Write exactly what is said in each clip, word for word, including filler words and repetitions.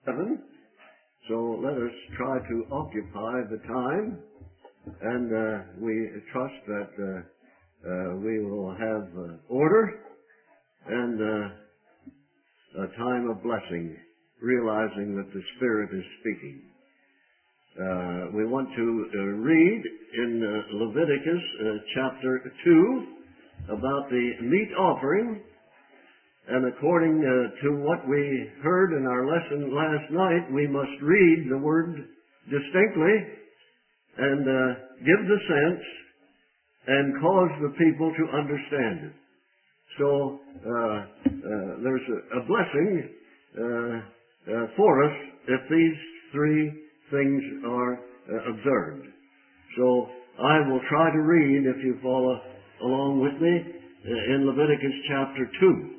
seven. So let us try to occupy the time, and uh, we trust that uh, uh, we will have uh, order and uh, a time of blessing, realizing that the Spirit is speaking. Uh, we want to uh, read in uh, Leviticus uh, chapter two about the meat offering. And according uh, to what we heard in our lesson last night, we must read the word distinctly and uh, give the sense and cause the people to understand it. So uh, uh, there's a, a blessing uh, uh, for us if these three things are uh, observed. So I will try to read, if you follow along with me, uh, in Leviticus chapter two.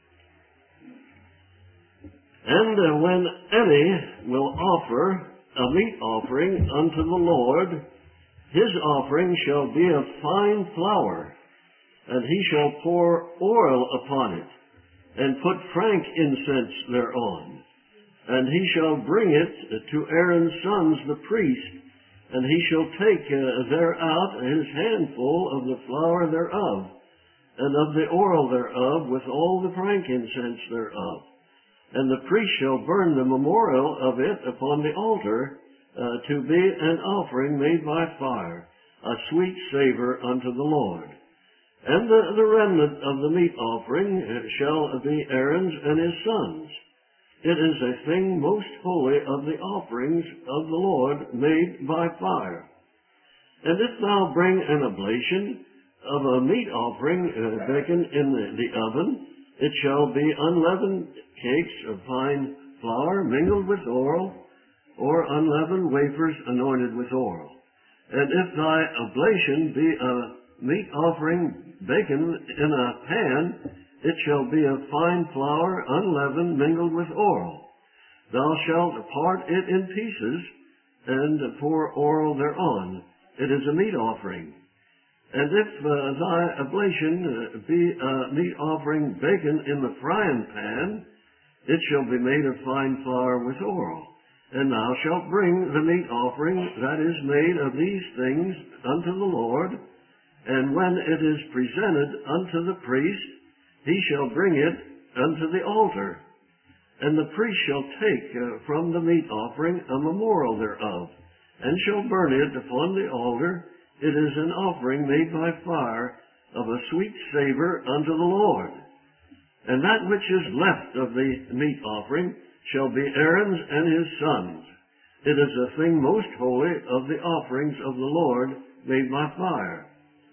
And uh, when any will offer a meat offering unto the Lord, his offering shall be of fine flour, and he shall pour oil upon it, and put frank incense thereon. And he shall bring it to Aaron's sons the priest, and he shall take uh, thereout his handful of the flour thereof, and of the oil thereof, with all the frank incense thereof. And the priest shall burn the memorial of it upon the altar uh, to be an offering made by fire, a sweet savor unto the Lord. And the, the remnant of the meat offering shall be Aaron's and his sons. It is a thing most holy of the offerings of the Lord made by fire. And if thou bring an oblation of a meat offering uh, baken in the, the oven, it shall be unleavened cakes of fine flour mingled with oil, or unleavened wafers anointed with oil. And if thy oblation be a meat offering baken in a pan, it shall be of fine flour unleavened mingled with oil. Thou shalt part it in pieces, and pour oil thereon. It is a meat offering. And if uh, thy oblation uh, be a meat offering baken in the frying pan, it shall be made of fine flour with oil. And thou shalt bring the meat offering that is made of these things unto the Lord, and when it is presented unto the priest, he shall bring it unto the altar. And the priest shall take uh, from the meat offering a memorial thereof, and shall burn it upon the altar. It is an offering made by fire of a sweet savor unto the Lord. And that which is left of the meat offering shall be Aaron's and his sons. It is a thing most holy of the offerings of the Lord made by fire.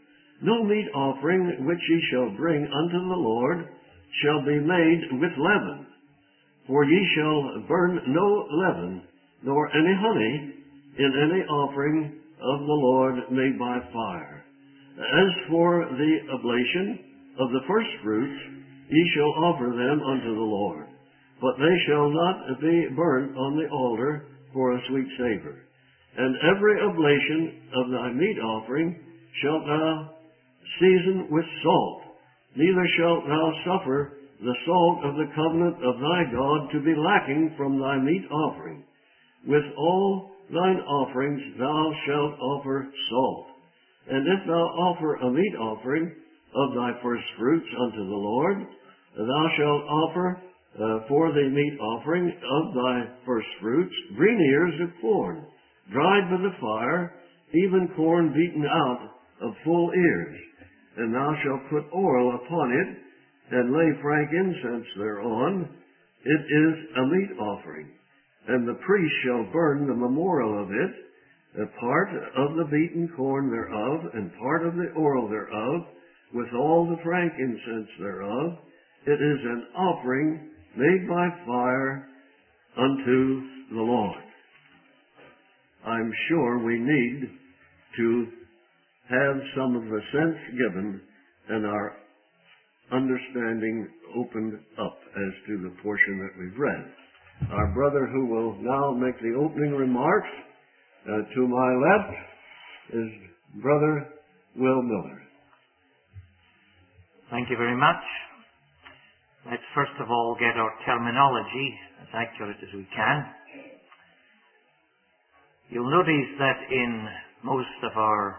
No meat offering which ye shall bring unto the Lord shall be made with leaven, for ye shall burn no leaven, nor any honey in any offering of the Lord made by fire. As for the oblation of the first fruits, ye shall offer them unto the Lord, but they shall not be burnt on the altar for a sweet savor. And every oblation of thy meat offering shalt thou season with salt, neither shalt thou suffer the salt of the covenant of thy God to be lacking from thy meat offering. With all thine offerings thou shalt offer salt. And if thou offer a meat offering of thy first fruits unto the Lord, thou shalt offer uh, for the meat offering of thy first fruits green ears of corn, dried by the fire, even corn beaten out of full ears. And thou shalt put oil upon it, and lay frank incense thereon. It is a meat offering. And the priest shall burn the memorial of it, a part of the beaten corn thereof, and part of the oil thereof, with all the frank incense thereof. It is an offering made by fire unto the Lord. I'm sure we need to have some of the sense given and our understanding opened up as to the portion that we've read. Our brother who will now make the opening remarks uh, to my left is Brother Will Miller. Thank you very much. Let's first of all get our terminology accurate as we can. You'll notice that in most of our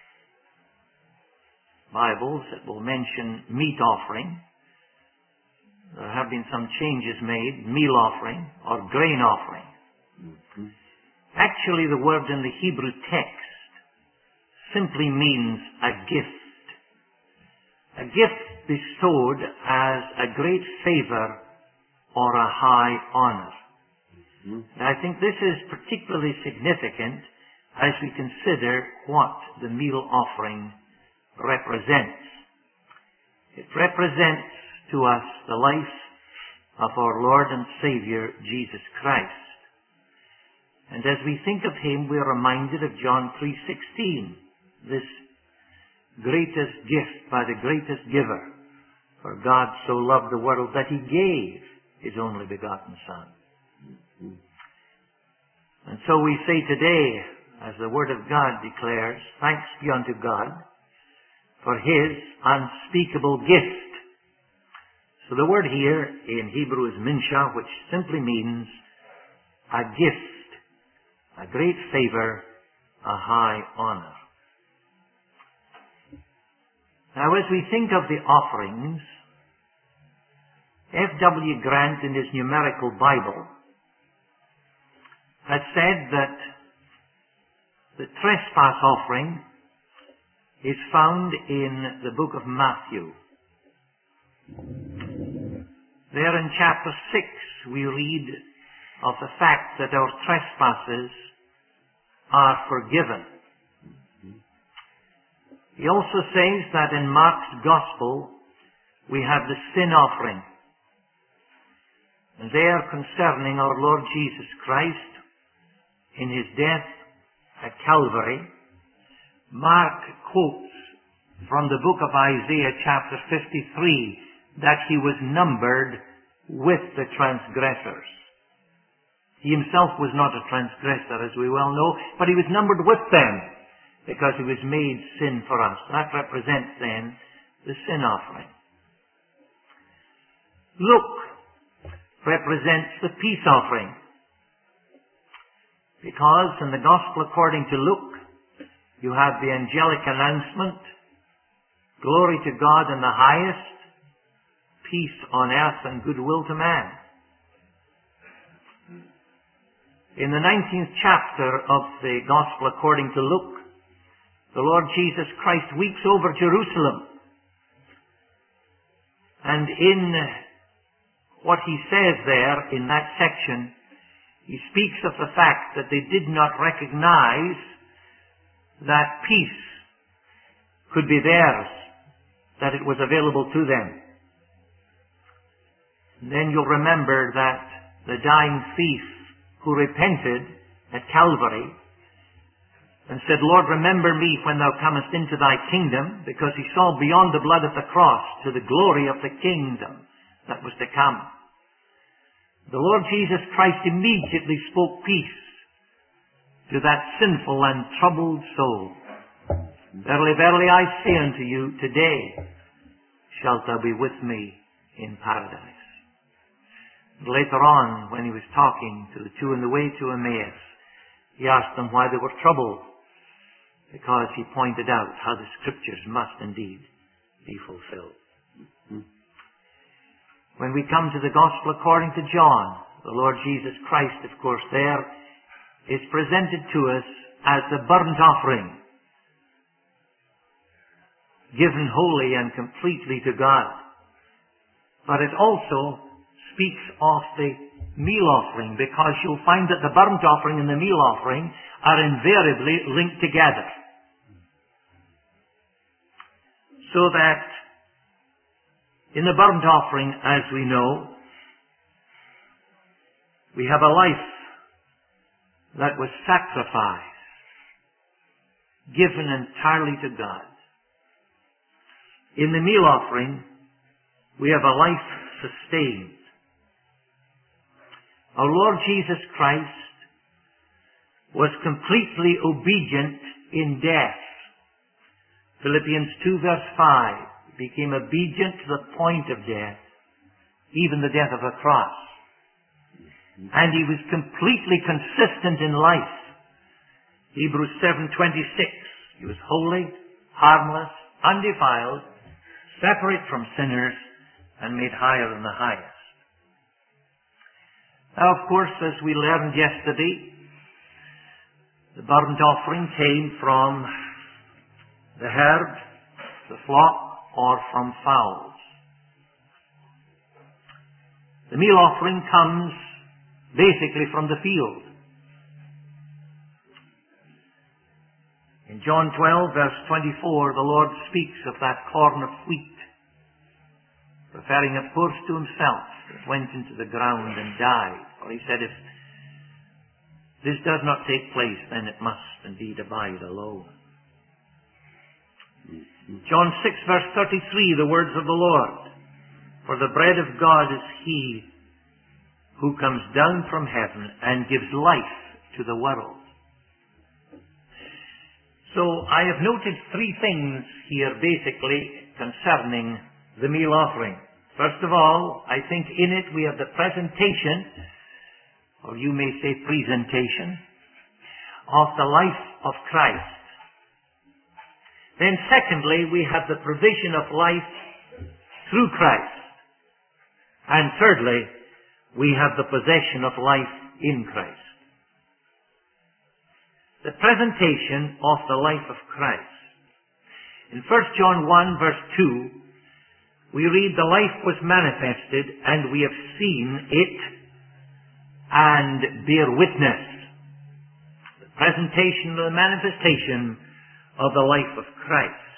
Bibles it will mention meat offering. There have been some changes made, meal offering or grain offering. Mm-hmm. Actually, the word in the Hebrew text simply means a gift. A gift bestowed as a great favor or a high honor. Mm-hmm. And I think this is particularly significant as we consider what the meal offering represents. It represents to us the life of our Lord and Savior, Jesus Christ. And as we think of Him, we are reminded of John three sixteen, this greatest gift by the greatest giver. For God so loved the world that He gave His only begotten Son. And so we say today, as the Word of God declares, thanks be unto God for His unspeakable gift. So the word here in Hebrew is minsha, which simply means a gift, a great favor, a high honor. Now, as we think of the offerings, F W Grant in his numerical Bible has said that the trespass offering is found in the book of Matthew. There in chapter six we read of the fact that our trespasses are forgiven. He also says that in Mark's Gospel we have the sin offering. And there concerning our Lord Jesus Christ in His death at Calvary, Mark quotes from the book of Isaiah chapter fifty-three that He was numbered with the transgressors. He Himself was not a transgressor, as we well know, but He was numbered with them because He was made sin for us. That represents then the sin offering. Luke represents the peace offering, because in the Gospel according to Luke you have the angelic announcement, glory to God in the highest, peace on earth and goodwill to man. In the nineteenth chapter of the Gospel according to Luke, the Lord Jesus Christ weeps over Jerusalem. And in what He says there in that section, He speaks of the fact that they did not recognize that peace could be theirs, that it was available to them. And then you'll remember that the dying thief who repented at Calvary and said, Lord, remember me when thou comest into thy kingdom, because he saw beyond the blood of the cross to the glory of the kingdom that was to come. The Lord Jesus Christ immediately spoke peace to that sinful and troubled soul. Verily, verily, I say unto you, today shalt thou be with me in paradise. Later on, when He was talking to the two on the way to Emmaus, He asked them why they were troubled, because He pointed out how the Scriptures must indeed be fulfilled. Mm-hmm. When we come to the Gospel according to John, the Lord Jesus Christ, of course, there is presented to us as the burnt offering, given wholly and completely to God. But it also speaks of the meal offering, because you'll find that the burnt offering and the meal offering are invariably linked together. So that in the burnt offering, as we know, we have a life that was sacrificed, given entirely to God. In the meal offering, we have a life sustained. Our Lord Jesus Christ was completely obedient in death. Philippians two verse five, became obedient to the point of death, even the death of a cross. And he was completely consistent in life. Hebrews seven twenty-six. He was holy, harmless, undefiled, separate from sinners, and made higher than the highest. Now, of course, as we learned yesterday, the burnt offering came from the herd, the flock, or from fowls. The meal offering comes basically from the field. In John twelve, verse twenty-four, the Lord speaks of that corn of wheat, referring, of course, to himself, that went into the ground and died. For he said, if this does not take place, then it must indeed abide alone. John six, verse thirty-three, the words of the Lord, for the bread of God is he who comes down from heaven and gives life to the world. So I have noted three things here basically concerning the meal offering. First of all, I think in it we have the presentation, or you may say presentation, of the life of Christ. Then secondly, we have the provision of life through Christ. And thirdly, we have the possession of life in Christ. The presentation of the life of Christ. In First John one, verse two, we read, the life was manifested, and we have seen it, and bear witness. The presentation, the manifestation of the life of Christ.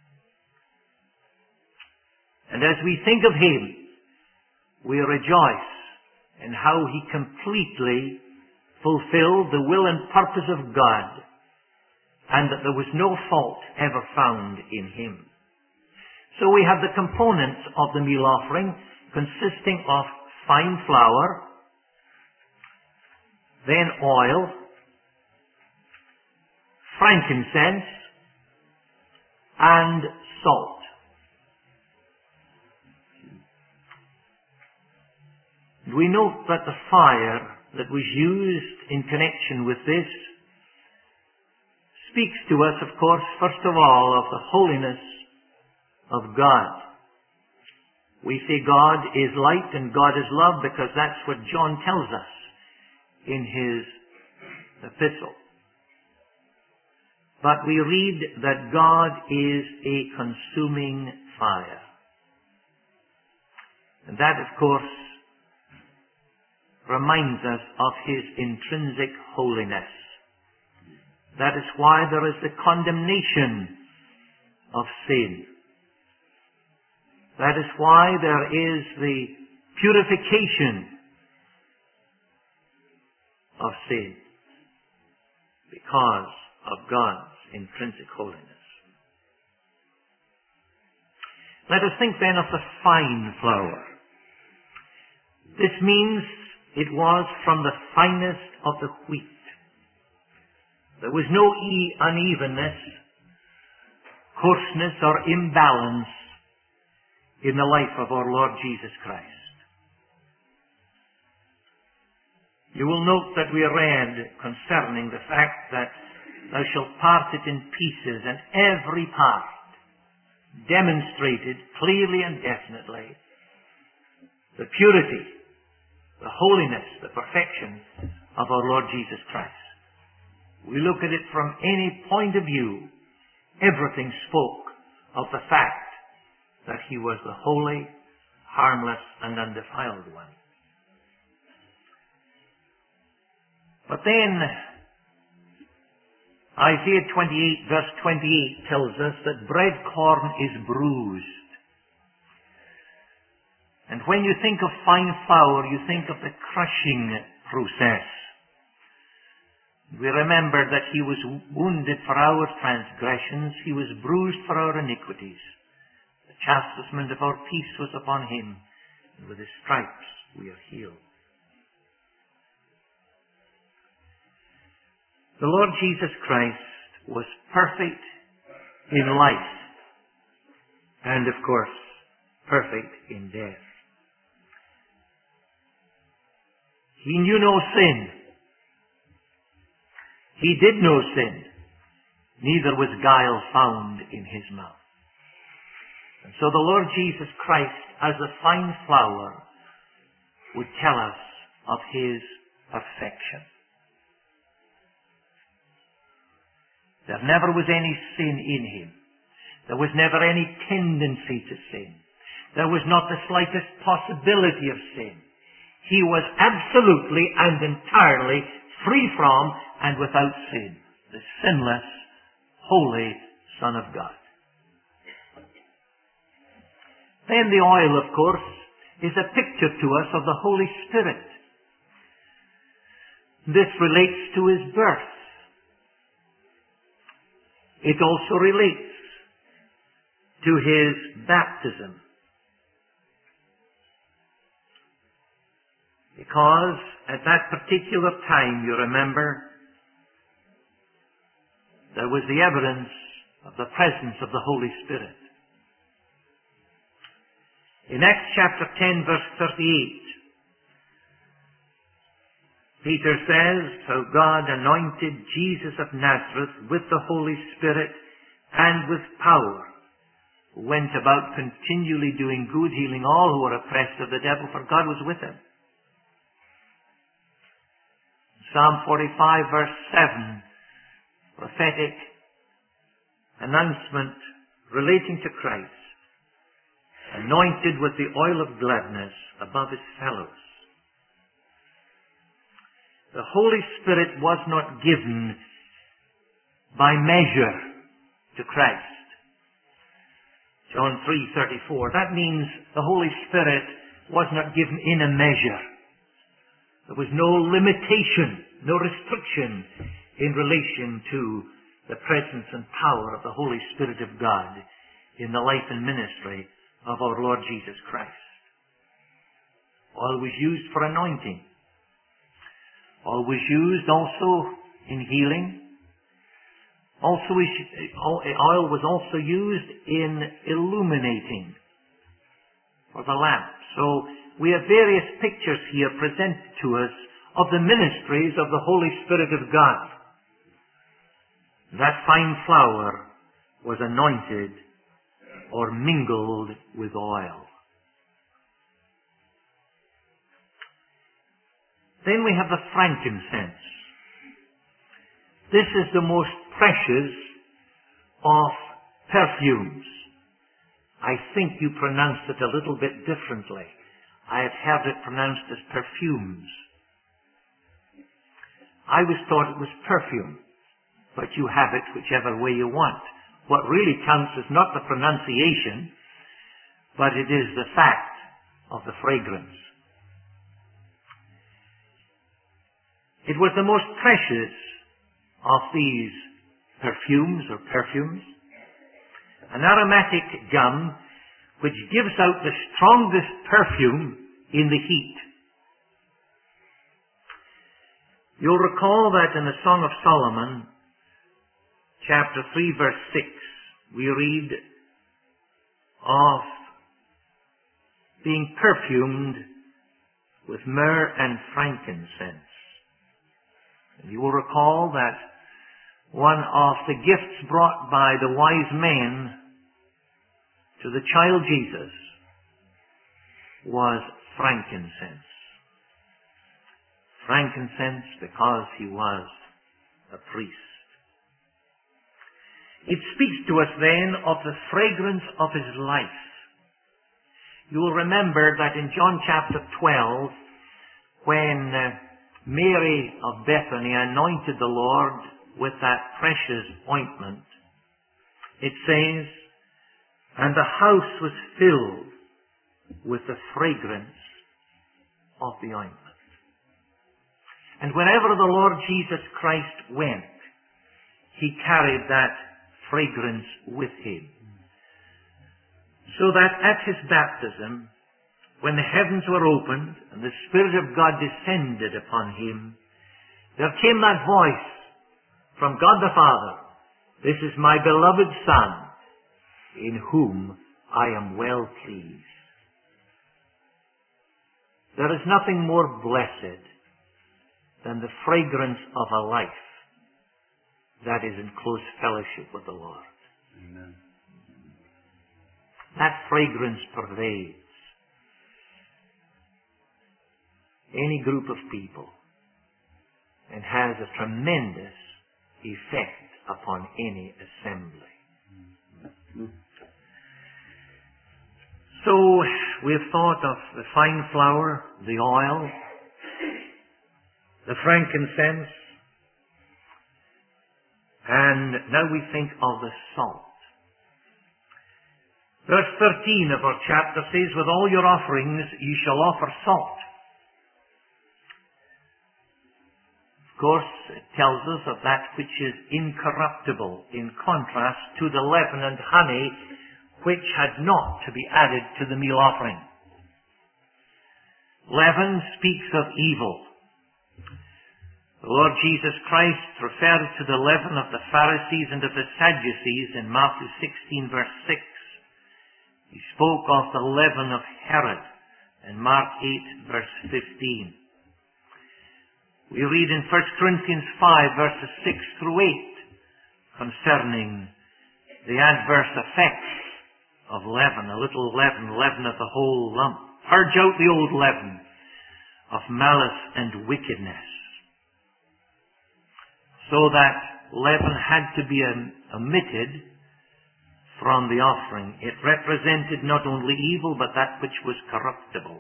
And as we think of him, we rejoice in how he completely fulfilled the will and purpose of God, and that there was no fault ever found in him. So we have the components of the meal offering consisting of fine flour, then oil, frankincense, and salt. We note that the fire that was used in connection with this speaks to us, of course, first of all, of the holiness of God. We say God is light and God is love because that's what John tells us in his epistle. But we read that God is a consuming fire. And that, of course, reminds us of his intrinsic holiness. That is why there is the condemnation of sin. That is why there is the purification of sin, because of God's intrinsic holiness. Let us think then of the fine flour. This means it was from the finest of the wheat. There was no e- unevenness, coarseness, or imbalance in the life of our Lord Jesus Christ. You will note that we read concerning the fact that thou shalt part it in pieces, and every part demonstrated clearly and definitely the purity, the holiness, the perfection of our Lord Jesus Christ. We look at it from any point of view, everything spoke of the fact that he was the holy, harmless, and undefiled one. But then, Isaiah twenty-eight, verse twenty-eight tells us that bread corn is bruised. And when you think of fine flour, you think of the crushing process. We remember that he was wounded for our transgressions, he was bruised for our iniquities. The chastisement of our peace was upon him, and with his stripes we are healed. The Lord Jesus Christ was perfect in life, and of course, perfect in death. He knew no sin. He did no sin. Neither was guile found in his mouth. And so the Lord Jesus Christ, as a fine flower, would tell us of his perfection. There never was any sin in him. There was never any tendency to sin. There was not the slightest possibility of sin. He was absolutely and entirely free from and without sin. The sinless, holy Son of God. Then the oil, of course, is a picture to us of the Holy Spirit. This relates to his birth. It also relates to his baptism. Because at that particular time, you remember, there was the evidence of the presence of the Holy Spirit. In Acts chapter ten, verse thirty-eight, Peter says, "So God anointed Jesus of Nazareth with the Holy Spirit and with power, who went about continually doing good, healing all who were oppressed of the devil, for God was with him." Psalm forty-five, verse seven, prophetic announcement relating to Christ, anointed with the oil of gladness above his fellows. The Holy Spirit was not given by measure to Christ. John three thirty-four. That means the Holy Spirit was not given in a measure. There was no limitation, no restriction in relation to the presence and power of the Holy Spirit of God in the life and ministry of our Lord Jesus Christ. Oil was used for anointing. Oil was used also in healing. Also, oil was also used in illuminating for the lamp. So we have various pictures here presented to us of the ministries of the Holy Spirit of God. That fine flower was anointed or mingled with oil. Then we have the frankincense. This is the most precious of perfumes. I think you pronounced it a little bit differently. I have heard it pronounced as perfumes. I was taught it was perfume, but you have it whichever way you want. What really counts is not the pronunciation, but it is the fact of the fragrance. It was the most precious of these perfumes or perfumes, an aromatic gum which gives out the strongest perfume in the heat. You'll recall that in the Song of Solomon, chapter three, verse six, we read of being perfumed with myrrh and frankincense. And you will recall that one of the gifts brought by the wise men to the child Jesus was frankincense. Frankincense because he was a priest. It speaks to us then of the fragrance of his life. You will remember that in John chapter twelve, when Mary of Bethany anointed the Lord with that precious ointment, it says, "And the house was filled with the fragrance of the ointment." And wherever the Lord Jesus Christ went, he carried that fragrance with him. So that at his baptism, when the heavens were opened and the Spirit of God descended upon him, there came that voice from God the Father, "This is my beloved Son, in whom I am well pleased." There is nothing more blessed than the fragrance of a life that is in close fellowship with the Lord. Amen. That fragrance pervades any group of people and has a tremendous effect upon any assembly. So we've thought of the fine flour, the oil, the frankincense, and now we think of the salt. Verse thirteen of our chapter says, with all your offerings you shall offer salt. Of course, it tells us of that which is incorruptible, in contrast to the leaven and honey which had not to be added to the meal offering. Leaven speaks of evil. The Lord Jesus Christ referred to the leaven of the Pharisees and of the Sadducees in Matthew sixteen verse six. He spoke of the leaven of Herod in Mark eight verse fifteen. We read in First Corinthians five verses six through eight concerning the adverse effects of leaven, a little leaven, leaven of the whole lump. Purge out the old leaven of malice and wickedness. So that leaven had to be omitted from the offering. It represented not only evil, but that which was corruptible.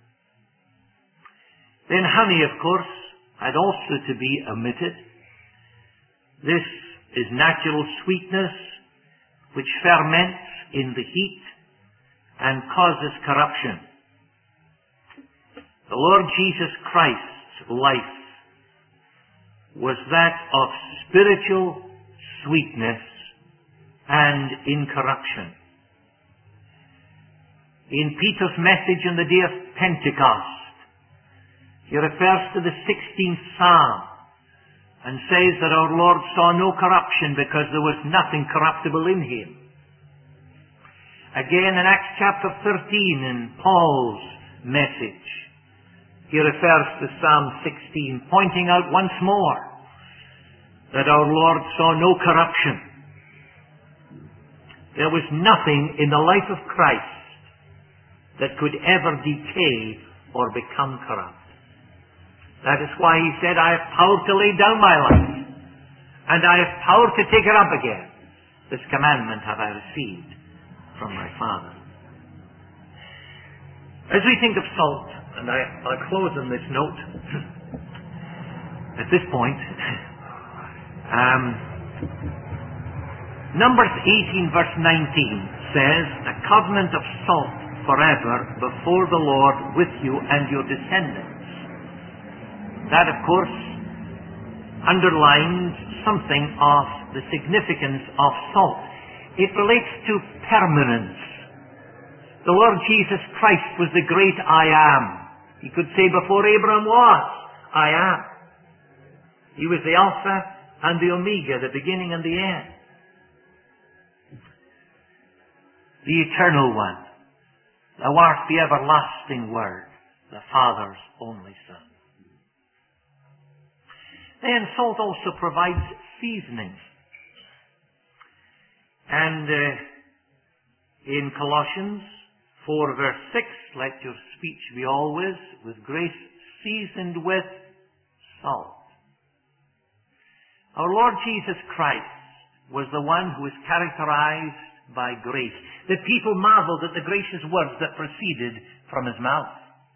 Then honey, of course, had also to be omitted. This is natural sweetness which ferments in the heat and causes corruption. The Lord Jesus Christ's life was that of spiritual sweetness and incorruption. In Peter's message on the day of Pentecost, he refers to the sixteenth Psalm and says that our Lord saw no corruption because there was nothing corruptible in him. Again in Acts chapter thirteen in Paul's message, he refers to Psalm sixteen, pointing out once more that our Lord saw no corruption. There was nothing in the life of Christ that could ever decay or become corrupt. That is why he said, I have power to lay down my life, and I have power to take it up again. This commandment have I received from my Father. As we think of salt, and I, I'll close on this note, at this point, um, Numbers eighteen verse nineteen says, a covenant of salt forever before the Lord with you and your descendants. That, of course, underlines something of the significance of salt. It relates to permanence. The Lord Jesus Christ was the great I am. He could say before Abraham was, I am. He was the Alpha and the Omega, the beginning and the end. The Eternal One. Thou art the everlasting Word, the Father's only Son. Then salt also provides seasoning. And uh, in Colossians four verse six, let your speech be always with grace seasoned with salt. Our Lord Jesus Christ was the one who was characterized by grace. The people marveled at the gracious words that proceeded from his mouth.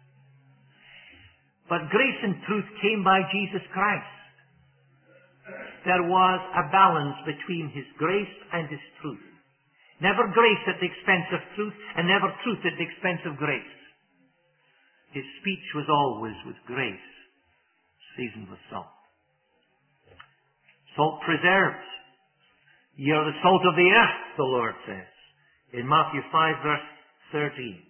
But grace and truth came by Jesus Christ. There was a balance between his grace and his truth. Never grace at the expense of truth, and never truth at the expense of grace. His speech was always with grace, seasoned with salt. Salt preserves. Ye are the salt of the earth, the Lord says, in Matthew five verse thirteen.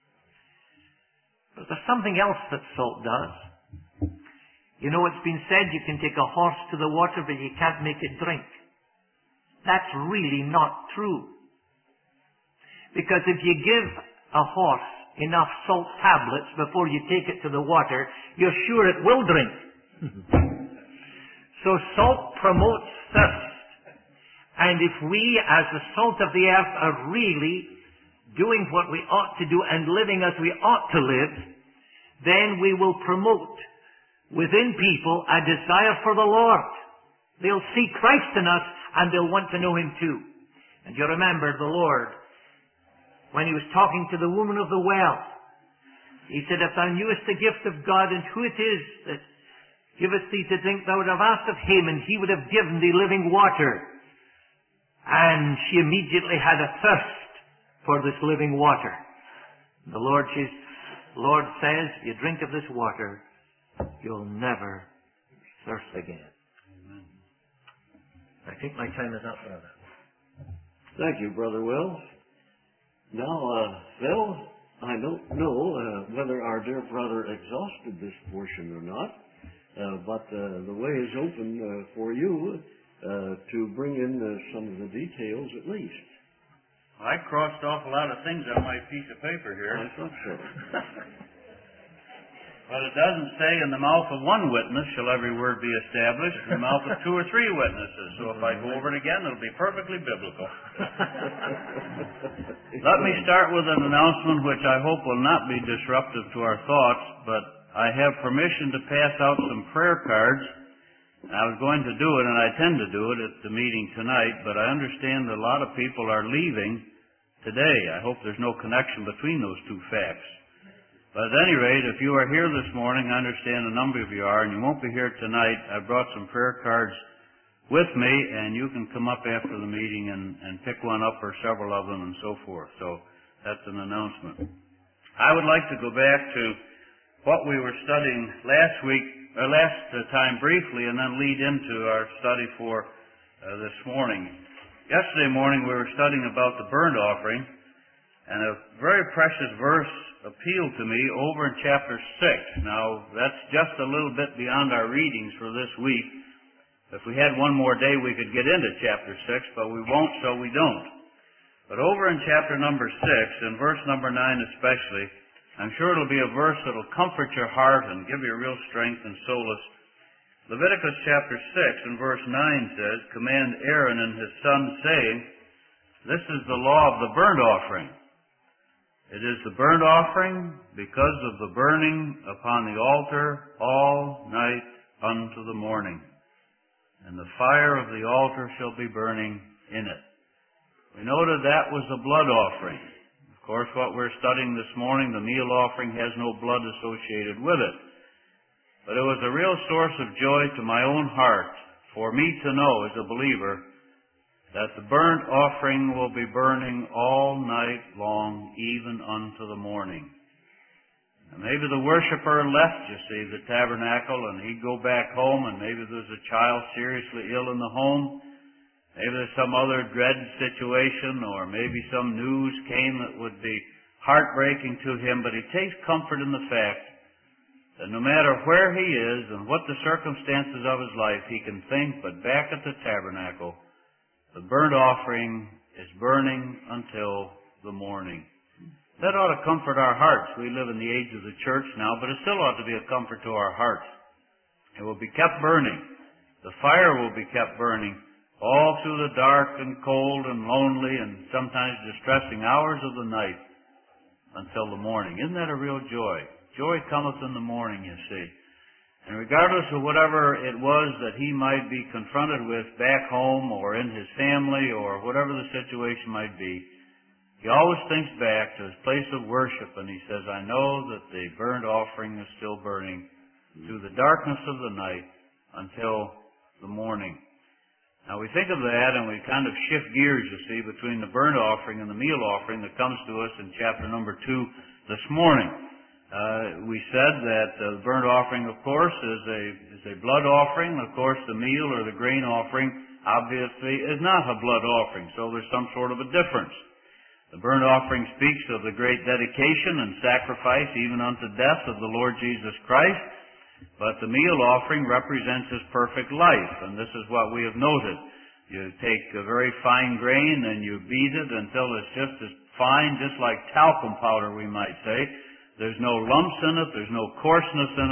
But there's something else that salt does. You know, it's been said you can take a horse to the water, but you can't make it drink. That's really not true. Because if you give a horse enough salt tablets before you take it to the water, you're sure it will drink. So salt promotes thirst. And if we, as the salt of the earth, are really doing what we ought to do and living as we ought to live, then we will promote within people a desire for the Lord. They'll see Christ in us and they'll want to know Him too. And you remember the Lord, when He was talking to the woman of the well, He said, if thou knewest the gift of God and who it is that giveth thee to drink, thou would have asked of Him and He would have given thee living water. And she immediately had a thirst for this living water. The Lord, she's, Lord says, you drink of this water, you'll never thirst again. Amen. I think my time is up, brother. Thank you, Brother Will. Now, uh, Phil, I don't know uh, whether our dear brother exhausted this portion or not, uh, but uh, the way is open uh, for you uh, to bring in uh, some of the details at least. I crossed off a lot of things on my piece of paper here. I thought so. But it doesn't say, in the mouth of one witness shall every word be established, in the mouth of two or three witnesses. So if I go over it again, it'll be perfectly biblical. Let me start with an announcement which I hope will not be disruptive to our thoughts, but I have permission to pass out some prayer cards. I was going to do it, and I tend to do it at the meeting tonight, but I understand that a lot of people are leaving today. I hope there's no connection between those two facts. But at any rate, if you are here this morning, I understand a number of you are, and you won't be here tonight, I brought some prayer cards with me, and you can come up after the meeting and, and pick one up or several of them and so forth. So that's an announcement. I would like to go back to what we were studying last week, or last uh, time briefly, and then lead into our study for uh, this morning. Yesterday morning we were studying about the burnt offering, and a very precious verse appealed to me over in chapter six. Now, that's just a little bit beyond our readings for this week. If we had one more day, we could get into chapter six, but we won't, so we don't. But over in chapter number six, in verse number nine especially, I'm sure it'll be a verse that'll comfort your heart and give you real strength and solace. Leviticus chapter six and verse nine says, command Aaron and his sons, saying, this is the law of the burnt offering. It is the burnt offering because of the burning upon the altar all night unto the morning. And the fire of the altar shall be burning in it. We noted that was a blood offering. Of course, what we're studying this morning, the meal offering, has no blood associated with it. But it was a real source of joy to my own heart for me to know as a believer that the burnt offering will be burning all night long, even unto the morning. And maybe the worshiper left, you see, the tabernacle, and he'd go back home, and maybe there's a child seriously ill in the home. Maybe there's some other dread situation, or maybe some news came that would be heartbreaking to him, but he takes comfort in the fact that no matter where he is and what the circumstances of his life, he can think, but back at the tabernacle, the burnt offering is burning until the morning. That ought to comfort our hearts. We live in the age of the church now, but it still ought to be a comfort to our hearts. It will be kept burning. The fire will be kept burning all through the dark and cold and lonely and sometimes distressing hours of the night until the morning. Isn't that a real joy? Joy cometh in the morning, you see. And regardless of whatever it was that he might be confronted with back home or in his family or whatever the situation might be, he always thinks back to his place of worship and he says, I know that the burnt offering is still burning through the darkness of the night until the morning. Now we think of that and we kind of shift gears, you see, between the burnt offering and the meal offering that comes to us in chapter number two this morning. Uh, we said that uh, the burnt offering, of course, is a is a blood offering. Of course, the meal or the grain offering, obviously, is not a blood offering. So there's some sort of a difference. The burnt offering speaks of the great dedication and sacrifice, even unto death, of the Lord Jesus Christ. But the meal offering represents His perfect life, and this is what we have noted. You take a very fine grain and you beat it until it's just as fine, just like talcum powder, we might say. There's no lumps in it. There's no coarseness in it.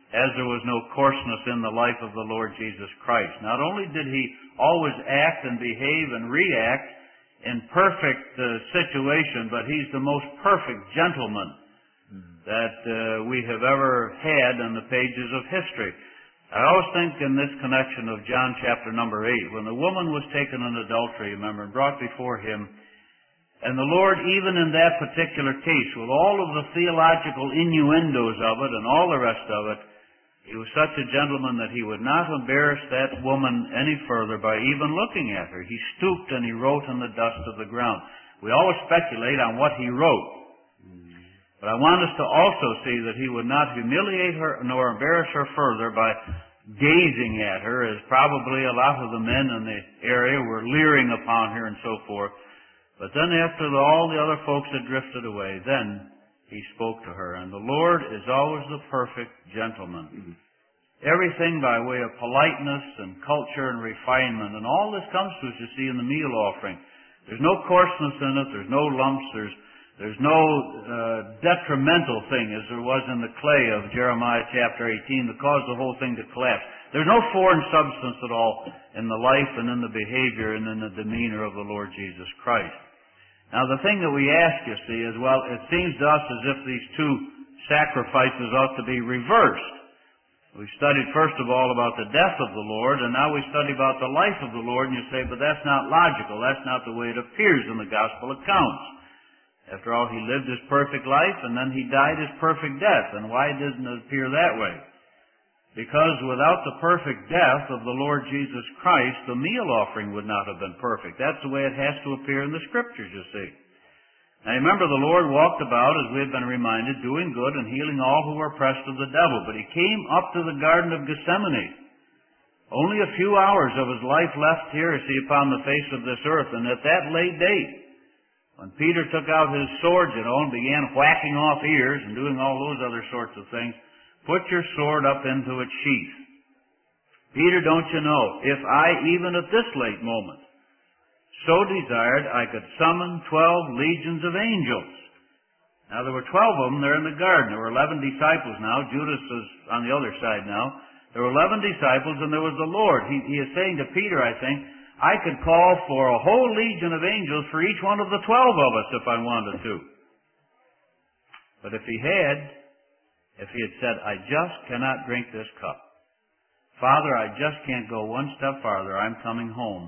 as there was no coarseness in the life of the Lord Jesus Christ. Not only did he always act and behave and react in perfect uh, situation, but he's the most perfect gentleman that uh, we have ever had in the pages of history. I always think in this connection of John chapter number eight, when the woman was taken in adultery, remember, and brought before him, and the Lord, even in that particular case, with all of the theological innuendos of it and all the rest of it, he was such a gentleman that he would not embarrass that woman any further by even looking at her. He stooped and he wrote in the dust of the ground. We always speculate on what he wrote. But I want us to also see that he would not humiliate her nor embarrass her further by gazing at her, as probably a lot of the men in the area were leering upon her and so forth. But then after the, all the other folks had drifted away, then he spoke to her. And the Lord is always the perfect gentleman. Mm-hmm. Everything by way of politeness and culture and refinement. And all this comes to us, you see, in the meal offering. There's no coarseness in it. There's no lumps. There's, there's no uh, detrimental thing, as there was in the clay of Jeremiah chapter eighteen, that caused the whole thing to collapse. There's no foreign substance at all in the life and in the behavior and in the demeanor of the Lord Jesus Christ. Now, the thing that we ask, you see, is, well, it seems to us as if these two sacrifices ought to be reversed. We studied, first of all, about the death of the Lord, and now we study about the life of the Lord, and you say, but that's not logical. That's not the way it appears in the gospel accounts. After all, he lived his perfect life, and then he died his perfect death. And why doesn't it appear that way? Because without the perfect death of the Lord Jesus Christ, the meal offering would not have been perfect. That's the way it has to appear in the Scriptures, you see. Now remember, the Lord walked about, as we have been reminded, doing good and healing all who were oppressed of the devil. But he came up to the Garden of Gethsemane. Only a few hours of his life left here, you see, upon the face of this earth. And at that late date, when Peter took out his sword, you know, and began whacking off ears and doing all those other sorts of things, put your sword up into its sheath. Peter, don't you know, if I, even at this late moment, so desired, I could summon twelve legions of angels. Now, there were twelve of them there in the garden. There were eleven disciples now. Judas is on the other side now. There were eleven disciples, and there was the Lord. He, he is saying to Peter, I think, I could call for a whole legion of angels for each one of the twelve of us if I wanted to. But if he had, if he had said, I just cannot drink this cup. Father, I just can't go one step farther. I'm coming home.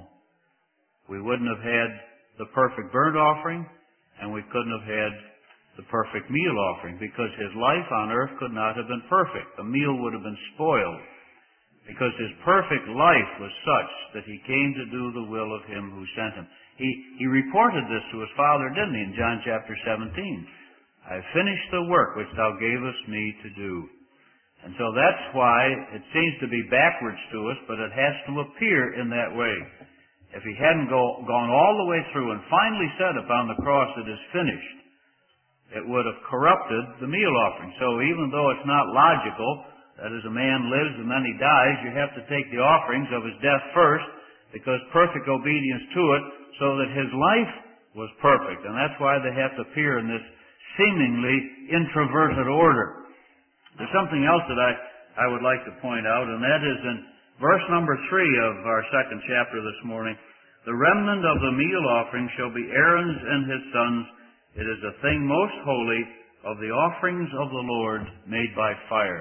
We wouldn't have had the perfect burnt offering, and we couldn't have had the perfect meal offering, because his life on earth could not have been perfect. The meal would have been spoiled, because his perfect life was such that he came to do the will of him who sent him. He, he reported this to his Father, didn't he, in John chapter seventeen. I finished the work which thou gavest me to do. And so that's why it seems to be backwards to us, but it has to appear in that way. If he hadn't go, gone all the way through and finally said upon the cross, it is finished, it would have corrupted the meal offering. So even though it's not logical, that is, a man lives and then he dies, you have to take the offerings of his death first, because perfect obedience to it, so that his life was perfect. And that's why they have to appear in this seemingly introverted order. There's something else that I, I would like to point out, and that is in verse number three of our second chapter this morning. The remnant of the meal offering shall be Aaron's and his sons. It is a thing most holy of the offerings of the Lord made by fire.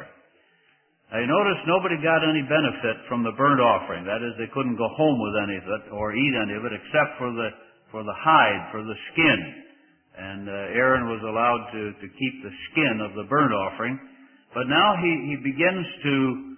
Now you notice nobody got any benefit from the burnt offering. That is, they couldn't go home with any of it or eat any of it except for the, for the hide, for the skin. And uh, Aaron was allowed to, to keep the skin of the burnt offering. But now he, he begins to,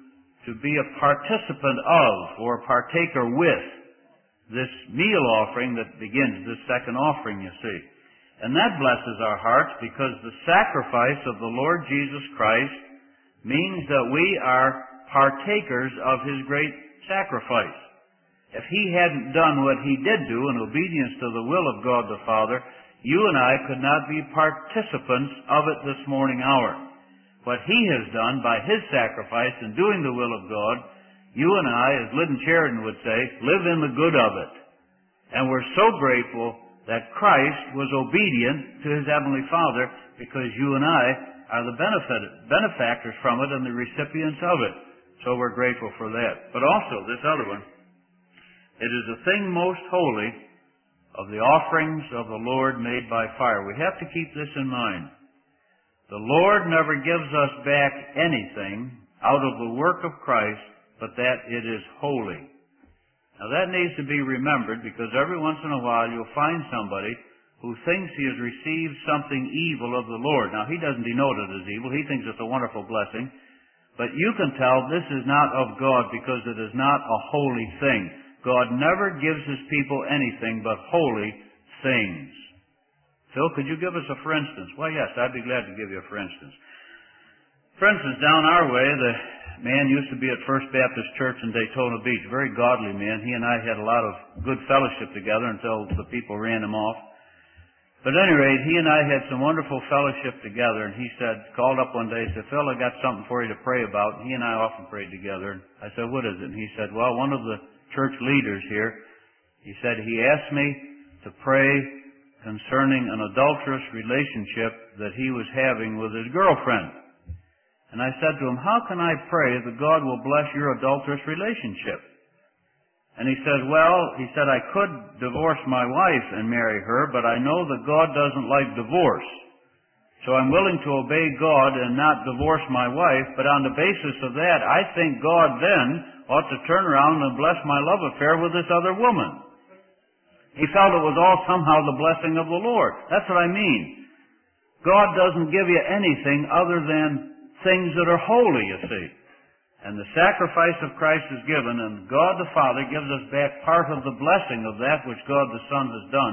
to be a participant of, or partaker with, this meal offering that begins, this second offering, you see. And that blesses our hearts, because the sacrifice of the Lord Jesus Christ means that we are partakers of his great sacrifice. If he hadn't done what he did do in obedience to the will of God the Father, you and I could not be participants of it this morning hour. What he has done by his sacrifice in doing the will of God, you and I, as Liddon Sheridan would say, live in the good of it. And we're so grateful that Christ was obedient to his Heavenly Father, because you and I are the benefit, benefactors from it and the recipients of it. So we're grateful for that. But also, this other one, it is the thing most holy of the offerings of the Lord made by fire. We have to keep this in mind. The Lord never gives us back anything out of the work of Christ, but that it is holy. Now that needs to be remembered, because every once in a while you'll find somebody who thinks he has received something evil of the Lord. Now he doesn't denote it as evil. He thinks it's a wonderful blessing. But you can tell this is not of God, because it is not a holy thing. God never gives His people anything but holy things. Phil, could you give us a for instance? Well, yes, I'd be glad to give you a for instance. For instance, down our way, the man used to be at First Baptist Church in Daytona Beach. Very godly man. He and I had a lot of good fellowship together until the people ran him off. But at any rate, he and I had some wonderful fellowship together, and he said, called up one day and said, Phil, I got something for you to pray about. He and I often prayed together. I said, what is it? And he said, well, one of the church leaders here, he said, he asked me to pray concerning an adulterous relationship that he was having with his girlfriend. And I said to him, how can I pray that God will bless your adulterous relationship? And he said, well, he said, I could divorce my wife and marry her, but I know that God doesn't like divorce. So I'm willing to obey God and not divorce my wife, but on the basis of that, I think God then ought to turn around and bless my love affair with this other woman. He felt it was all somehow the blessing of the Lord. That's what I mean. God doesn't give you anything other than things that are holy, you see. And the sacrifice of Christ is given, and God the Father gives us back part of the blessing of that which God the Son has done.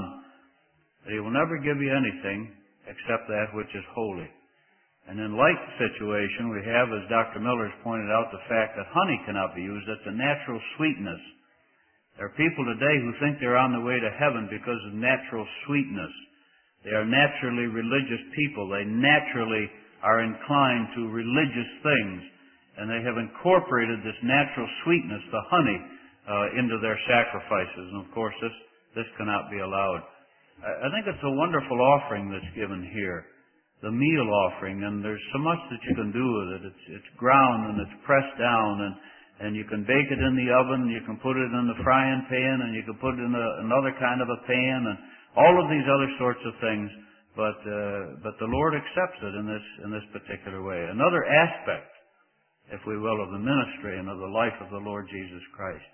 But He will never give you anything except that which is holy. And in like situation, we have, as Doctor Miller has pointed out, the fact that honey cannot be used. That's a natural sweetness. There are people today who think they're on the way to heaven because of natural sweetness. They are naturally religious people. They naturally are inclined to religious things. And they have incorporated this natural sweetness, the honey, uh, into their sacrifices. And of course, this, this cannot be allowed. I, I think it's a wonderful offering that's given here. The meal offering. And there's so much that you can do with it. It's, it's ground and it's pressed down, and And you can bake it in the oven, you can put it in the frying pan, and you can put it in a, another kind of a pan, and all of these other sorts of things. But uh, but the Lord accepts it in this in this particular way. Another aspect, if we will, of the ministry and of the life of the Lord Jesus Christ.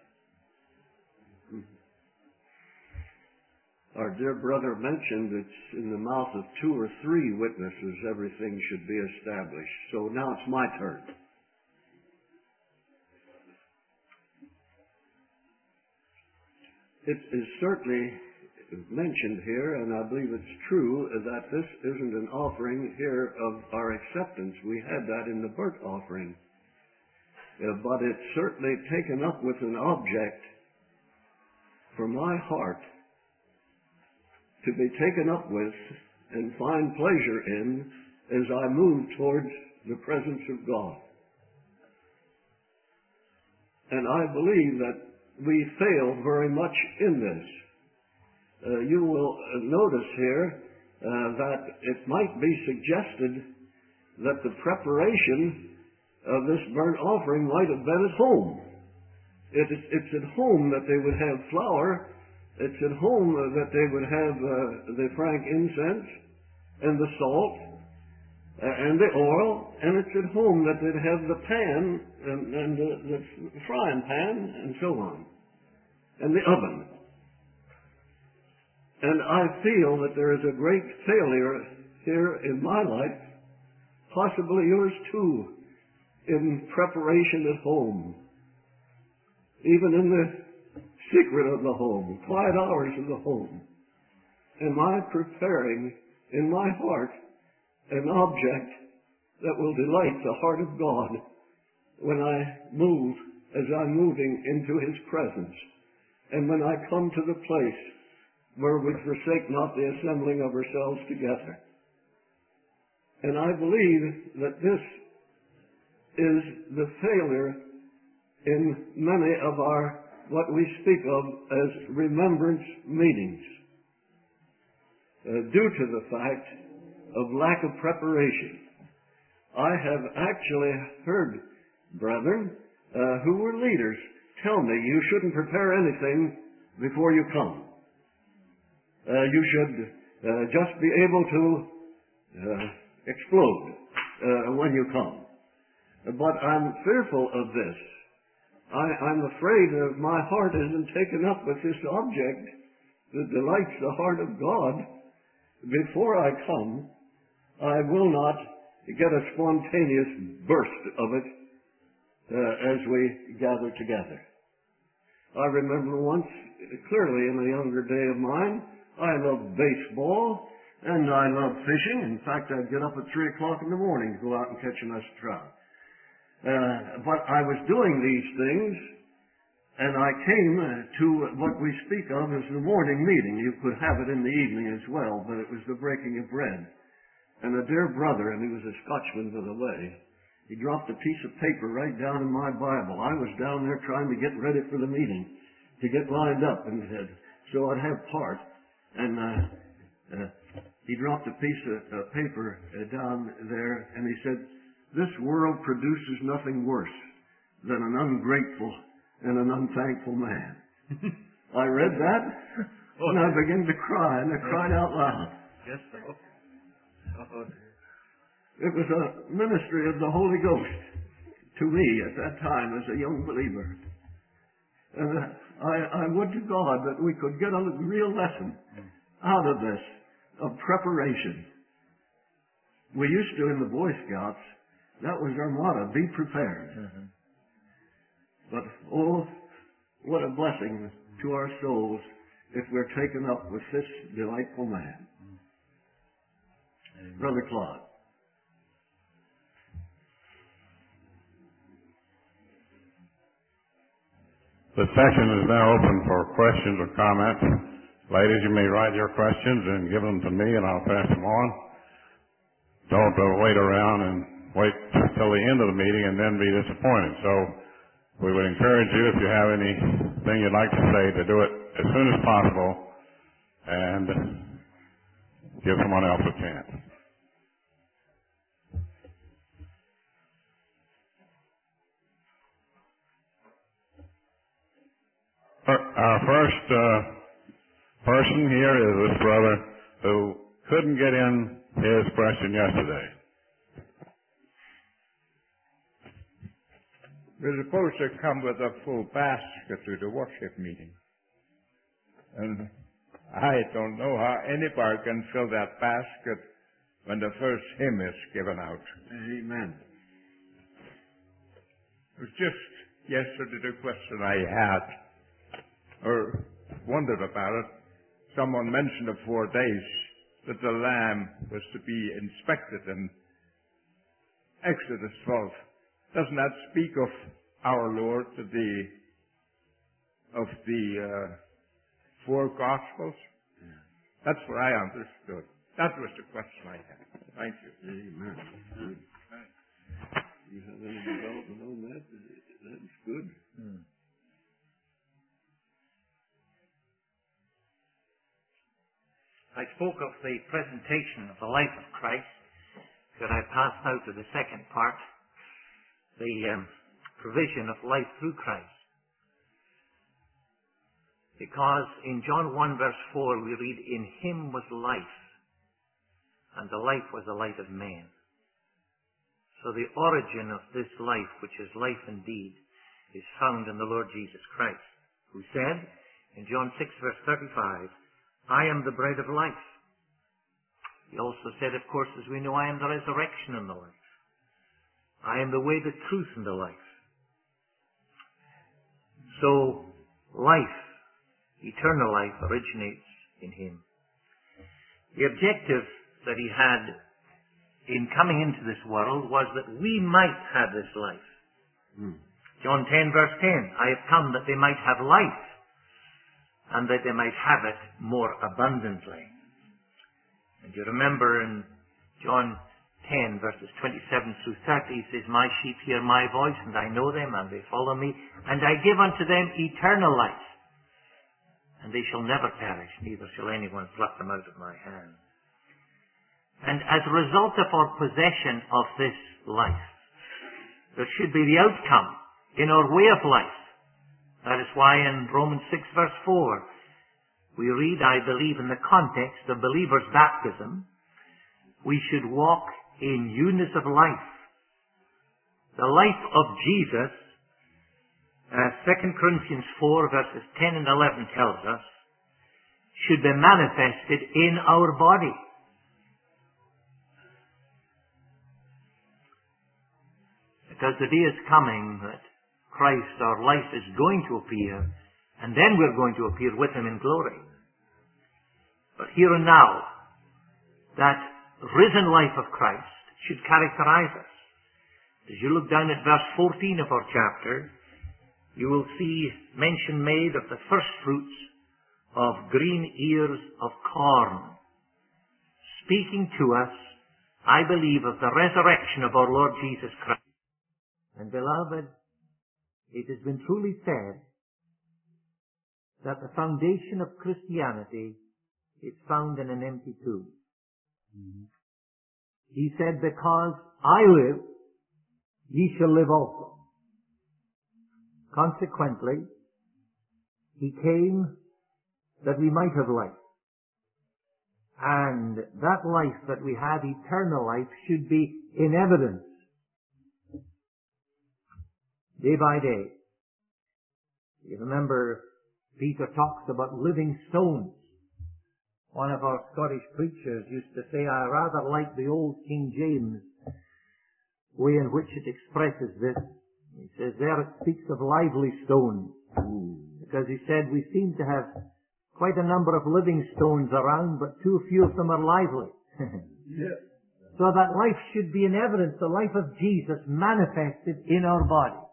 Our dear brother mentioned it's in the mouth of two or three witnesses everything should be established. So now it's my turn. It is certainly mentioned here, and I believe it's true, that this isn't an offering here of our acceptance. We had that in the burnt offering. Uh, but it's certainly taken up with an object for my heart to be taken up with and find pleasure in as I move towards the presence of God. And I believe that we fail very much in this. Uh, you will notice here uh, that it might be suggested that the preparation of this burnt offering might have been at home. It, it, it's at home that they would have flour. It's at home that they would have uh, the frank incense and the salt uh, and the oil, and it's at home that they'd have the pan and, and the, the frying pan and so on, and the oven. And I feel that there is a great failure here in my life, possibly yours too, in preparation at home, even in the secret of the home, quiet hours of the home. Am I preparing in my heart an object that will delight the heart of God when I move, as I'm moving into His presence, and when I come to the place where we forsake not the assembling of ourselves together? And I believe that this is the failure in many of our, what we speak of as remembrance meetings, uh, due to the fact of lack of preparation. I have actually heard brethren uh, who were leaders tell me you shouldn't prepare anything before you come. Uh, you should uh, just be able to uh, explode uh, when you come. But I'm fearful of this. I, I'm afraid that my heart isn't taken up with this object that delights the heart of God. Before I come, I will not get a spontaneous burst of it uh, as we gather together. I remember once, clearly in a younger day of mine, I loved baseball and I loved fishing. In fact, I'd get up at three o'clock in the morning to go out and catch a nice trout. Uh, but I was doing these things, and I came to what we speak of as the morning meeting. You could have it in the evening as well, but it was the breaking of bread. And a dear brother, and he was a Scotchman by the way, he dropped a piece of paper right down in my Bible. I was down there trying to get ready for the meeting, to get lined up, and said, so I'd have part. And uh, uh, he dropped a piece of uh, paper uh, down there, and he said, this world produces nothing worse than an ungrateful and an unthankful man. I read that, and I began to cry, and I cried out loud. Yes, sir. Oh. It was a ministry of the Holy Ghost to me at that time as a young believer. And I, I would to God that we could get a real lesson out of this, of preparation. We used to, in the Boy Scouts, that was our motto, be prepared. Mm-hmm. But, oh, what a blessing to our souls if we're taken up with this delightful man. Mm-hmm. Brother Claude. The session is now open for questions or comments. Ladies, you may write your questions and give them to me, and I'll pass them on. Don't uh, wait around and wait till the end of the meeting and then be disappointed. So we would encourage you, if you have anything you'd like to say, to do it as soon as possible and give someone else a chance. Our first uh, person here is this brother who couldn't get in his question yesterday. We're supposed to come with a full basket to the worship meeting. And I don't know how anybody can fill that basket when the first hymn is given out. Amen. It was just yesterday the question I had, or wondered about it. Someone mentioned the four days that the lamb was to be inspected in Exodus twelve. Doesn't that speak of our Lord, the of the uh, four Gospels? Yeah. That's what I understood. That was the question I had. Thank you. Amen. Good. You have any development on that? That's good. Hmm. I spoke of the presentation of the life of Christ. Could I pass now to the second part? The um, provision of life through Christ. Because in John one verse four we read, in him was life, and the life was the light of men. So the origin of this life, which is life indeed, is found in the Lord Jesus Christ, who said in John six verse thirty-five, I am the bread of life. He also said, of course, as we know, I am the resurrection and the life. I am the way, the truth, and the life. So, life, eternal life, originates in him. The objective that he had in coming into this world was that we might have this life. Hmm. John ten verse ten, I have come that they might have life, and that they might have it more abundantly. And you remember in John ten verses twenty-seven through thirty, he says, my sheep hear my voice, and I know them, and they follow me, and I give unto them eternal life, and they shall never perish, neither shall anyone pluck them out of my hand. And as a result of our possession of this life. There should be the outcome in our way of life. That is why in Romans six verse four, we read, I believe in the context of believers' baptism, we should walk in newness of life. The life of Jesus, as Second Corinthians four verses ten and eleven tells us, should be manifested in our body. Because the day is coming that Christ, our life, is going to appear, and then we're going to appear with Him in glory. But here and now, that risen life of Christ should characterize us. As you look down at verse fourteen of our chapter, you will see mention made of the first fruits of green ears of corn, speaking to us, I believe, of the resurrection of our Lord Jesus Christ. And beloved, it has been truly said that the foundation of Christianity is found in an empty tomb. Mm-hmm. He said, because I live, ye shall live also. Consequently, He came that we might have life. And that life that we have, eternal life, should be in evidence day by day. You remember Peter talks about living stones. One of our Scottish preachers used to say, I rather like the old King James way in which it expresses this. He says there it speaks of lively stones. Because he said we seem to have quite a number of living stones around, but too few of them are lively. Yeah. So that life should be in evidence, the life of Jesus manifested in our body.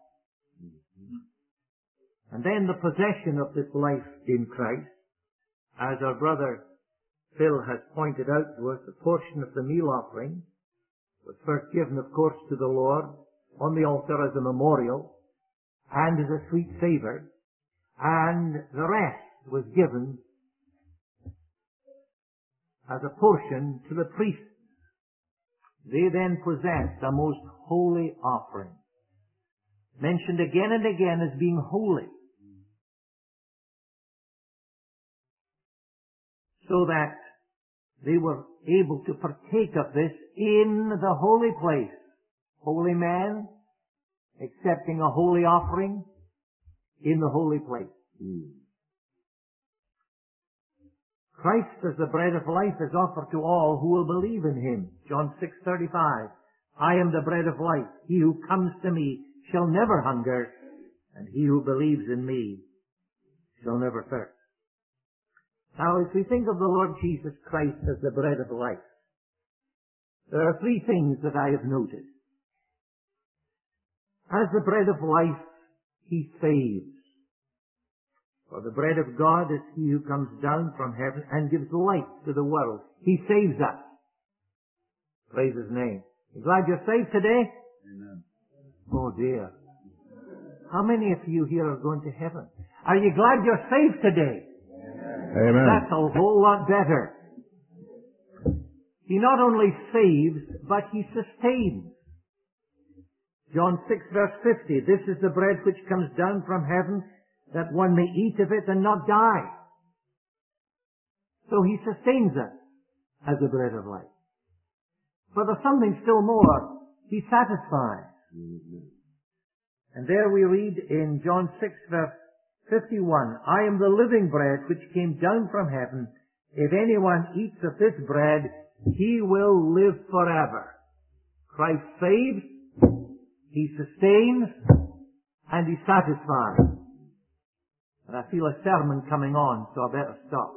And then the possession of this life in Christ, as our brother Phil has pointed out to us, a portion of the meal offering was first given, of course, to the Lord on the altar as a memorial and as a sweet savor, and the rest was given as a portion to the priests. They then possessed a most holy offering, mentioned again and again as being holy, so that they were able to partake of this in the holy place. Holy man accepting a holy offering in the holy place. Mm. Christ as the bread of life is offered to all who will believe in Him. John six thirty-five. I am the bread of life. He who comes to me shall never hunger, and he who believes in me shall never thirst. Now, if we think of the Lord Jesus Christ as the bread of life, there are three things that I have noted. As the bread of life, He saves. For the bread of God is He who comes down from heaven and gives light to the world. He saves us. Praise His name. You glad you're saved today? Amen. Oh dear. How many of you here are going to heaven? Are you glad you're saved today? Amen. That's a whole lot better. He not only saves, but He sustains. John six verse fifty, this is the bread which comes down from heaven, that one may eat of it and not die. So He sustains us as the bread of life. But there's something still more. He satisfies. Mm-hmm. And there we read in John six verse fifty-one, I am the living bread which came down from heaven. If anyone eats of this bread, he will live forever. Christ saves, He sustains, and He satisfies. And I feel a sermon coming on, so I better stop.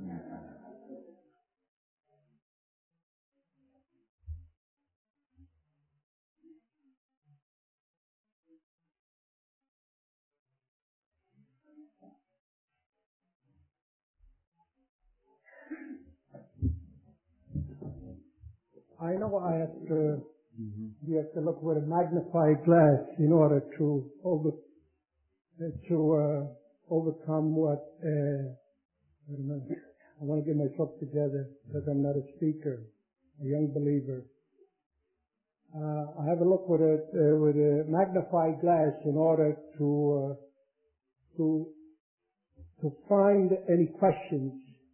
I know I have to, mm-hmm. you have to look with a magnified glass in order to over, uh, to uh, overcome what, uh, I don't know, I want to get myself together because I'm not a speaker, a young believer. uh, I have a look with a, uh, with a magnifying glass in order to, uh, to, to find any questions.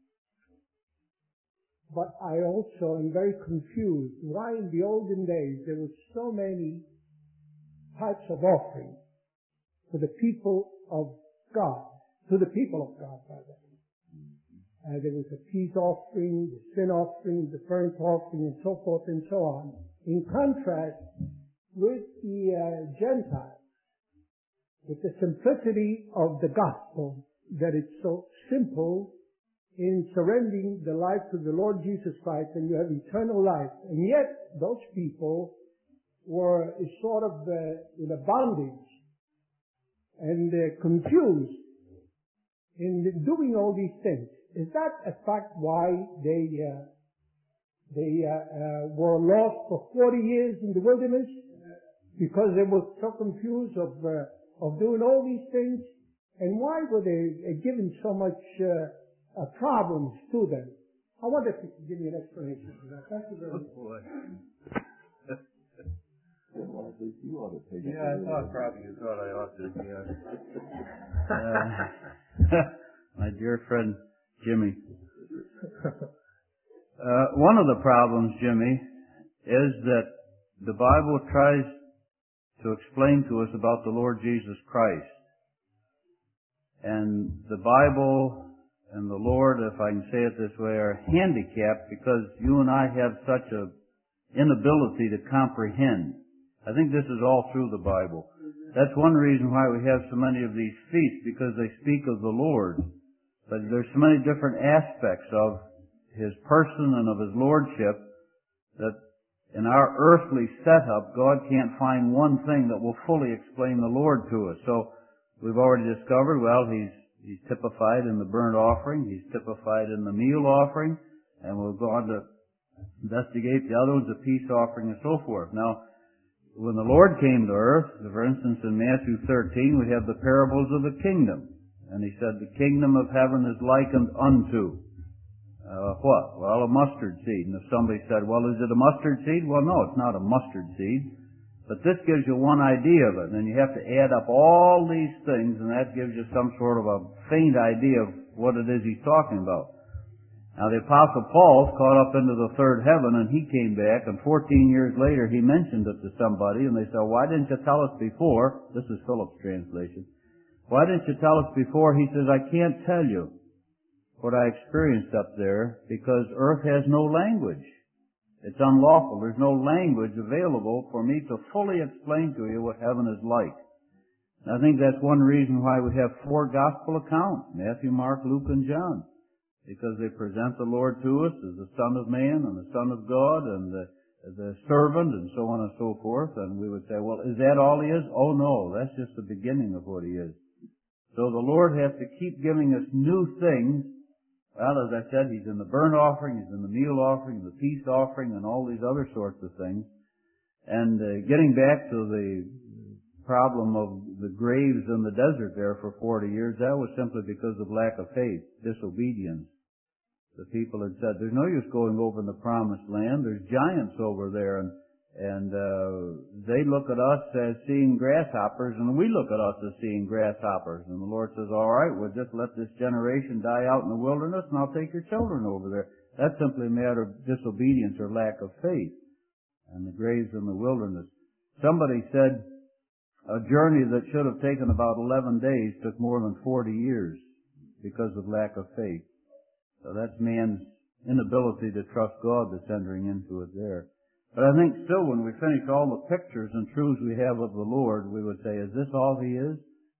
But I also am very confused why in the olden days there were so many types of offerings for the people of God, to the people of God, rather. Uh, there was a peace offering, the sin offering, the burnt offering, and so forth and so on. In contrast with the uh, Gentiles, with the simplicity of the gospel, that it's so simple in surrendering the life to the Lord Jesus Christ, and you have eternal life. And yet, those people were sort of uh, in a bondage and uh, confused in doing all these things. Is that a fact why they uh, they uh, uh, were lost for forty years in the wilderness? Because they were so confused of uh, of doing all these things? And why were they uh, given so much uh, uh, problems to them? I wonder if you could give me an explanation for that. Thank you very much. Oh, boy. Well, I think you ought to take it. Yeah, I thought probably you thought I ought to. Yeah. Uh, my dear friend Jimmy. Uh, one of the problems, Jimmy, is that the Bible tries to explain to us about the Lord Jesus Christ. And the Bible and the Lord, if I can say it this way, are handicapped because you and I have such an inability to comprehend. I think this is all through the Bible. That's one reason why we have so many of these feasts, because they speak of the Lord. But there's so many different aspects of His person and of His Lordship that in our earthly setup, God can't find one thing that will fully explain the Lord to us. So we've already discovered, well, He's, He's typified in the burnt offering, He's typified in the meal offering, and we'll go on to investigate the other ones, the peace offering and so forth. Now, when the Lord came to earth, for instance, in Matthew thirteen, we have the parables of the kingdom. And He said, the kingdom of heaven is likened unto uh, what? Well, a mustard seed. And if somebody said, well, is it a mustard seed? Well, no, it's not a mustard seed. But this gives you one idea of it. And then you have to add up all these things, and that gives you some sort of a faint idea of what it is He's talking about. Now, the Apostle Paul's caught up into the third heaven, and he came back, and fourteen years later he mentioned it to somebody, and they said, why didn't you tell us before? This is Philip's translation. Why didn't you tell us before? He says, I can't tell you what I experienced up there because earth has no language. It's unlawful. There's no language available for me to fully explain to you what heaven is like. And I think that's one reason why we have four gospel accounts, Matthew, Mark, Luke, and John. Because they present the Lord to us as the Son of Man and the Son of God and the, the servant and so on and so forth. And we would say, well, is that all He is? Oh no, that's just the beginning of what He is. So the Lord has to keep giving us new things. Well, as I said, He's in the burnt offering, He's in the meal offering, the peace offering, and all these other sorts of things. And uh, getting back to the problem of the graves in the desert there for forty years, that was simply because of lack of faith, disobedience. The people had said, there's no use going over in the promised land. There's giants over there. And, and uh, they look at us as seeing grasshoppers, and we look at us as seeing grasshoppers. And the Lord says, all right, we'll just let this generation die out in the wilderness, and I'll take your children over there. That's simply a matter of disobedience or lack of faith. And the graves in the wilderness. Somebody said a journey that should have taken about eleven days took more than forty years because of lack of faith. So that's man's inability to trust God that's entering into it there. But I think still when we finish all the pictures and truths we have of the Lord, we would say, is this all He is?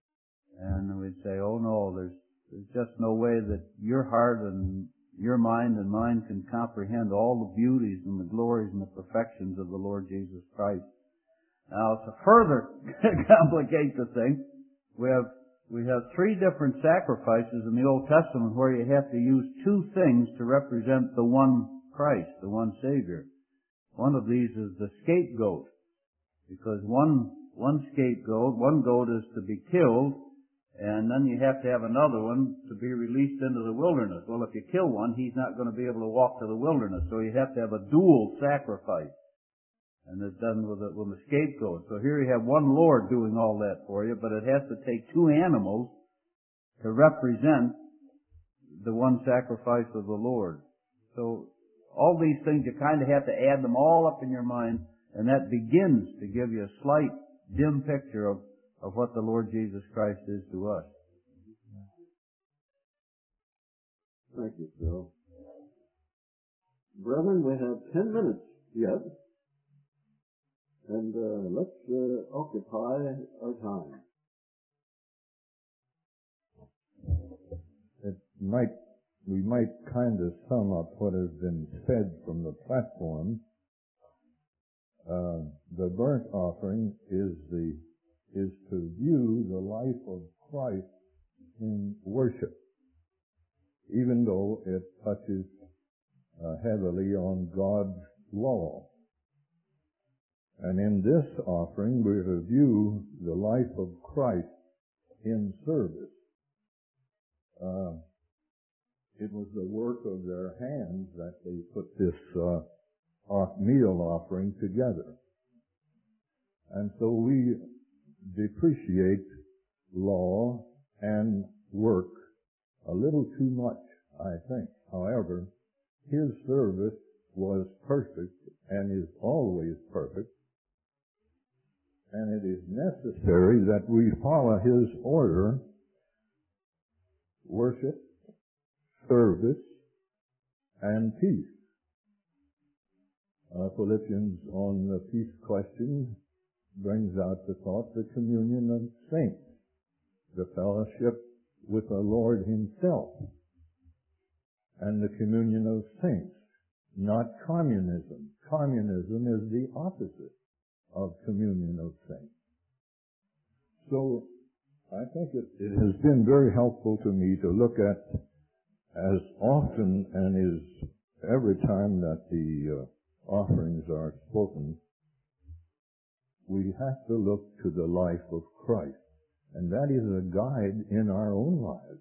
And we'd say, oh no, there's, there's just no way that your heart and your mind and mine can comprehend all the beauties and the glories and the perfections of the Lord Jesus Christ. Now, to further complicate the thing, we have We have three different sacrifices in the Old Testament where you have to use two things to represent the one Christ, the one Savior. One of these is the scapegoat, because one, one scapegoat, one goat is to be killed, and then you have to have another one to be released into the wilderness. Well, if you kill one, he's not going to be able to walk to the wilderness, so you have to have a dual sacrifice. and it's done with a, with a scapegoat. So here you have one Lord doing all that for you, but it has to take two animals to represent the one sacrifice of the Lord. So all these things, you kind of have to add them all up in your mind, and that begins to give you a slight, dim picture of, of what the Lord Jesus Christ is to us. Thank you, Phil. Brethren, we have ten minutes yet, and uh, let's uh, occupy our time. It might, we might kind of sum up what has been said from the platform. Uh, the burnt offering is the is to view the life of Christ in worship, even though it touches uh, heavily on God's law. And in this offering, we're to view the life of Christ in service. Uh, it was the work of their hands that they put this uh, meal offering together. And so we depreciate law and work a little too much, I think. However, his service was perfect and is always perfect, and it is necessary that we follow his order: worship, service, and peace. Uh, Philippians on the peace question brings out the thought, the communion of saints, the fellowship with the Lord himself, and the communion of saints, not communism. Communism is the opposite of communion of saints. So I think it, it has been very helpful to me to look at, as often and is every time that the uh, offerings are spoken, we have to look to the life of Christ. And that is a guide in our own lives,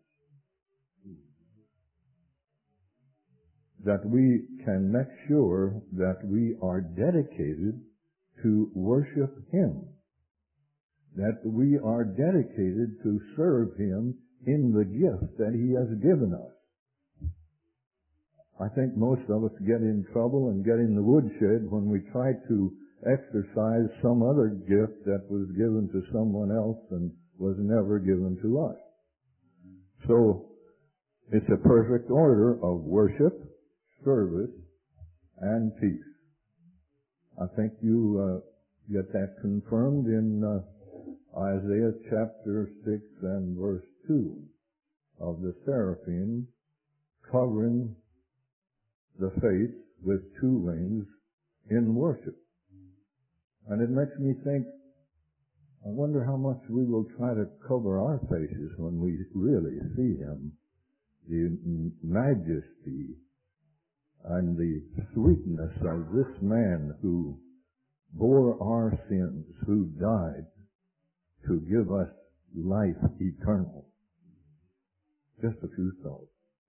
that we can make sure that we are dedicated to worship him, that we are dedicated to serve him in the gift that he has given us. I think most of us get in trouble and get in the woodshed when we try to exercise some other gift that was given to someone else and was never given to us. So it's a perfect order of worship, service, and peace. I think you uh, get that confirmed in uh, Isaiah chapter six and verse two of the seraphim covering the face with two wings in worship. And it makes me think, I wonder how much we will try to cover our faces when we really see him. The majesty and the sweetness of this man who bore our sins, who died to give us life eternal. Just a few thoughts.